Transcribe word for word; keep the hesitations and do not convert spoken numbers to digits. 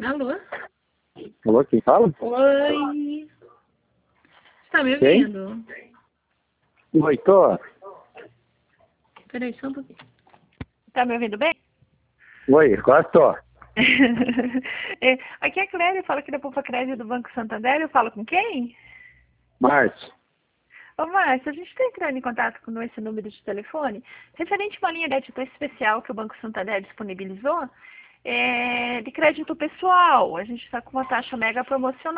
Alô? Alô, quem fala? Oi. Você tá me Quem? ouvindo? Oi, tô. Peraí, só um pouquinho. Tá me ouvindo bem? Oi, quase tô. É, aqui é a Clélia, fala aqui da Poupa Crédito do Banco Santander. Eu falo com quem? Márcio. Ô, Márcio, a gente está entrando em contato com esse número de telefone referente a uma linha de crédito especial que o Banco Santander disponibilizou, é, de crédito pessoal. A gente está com uma taxa mega promocional.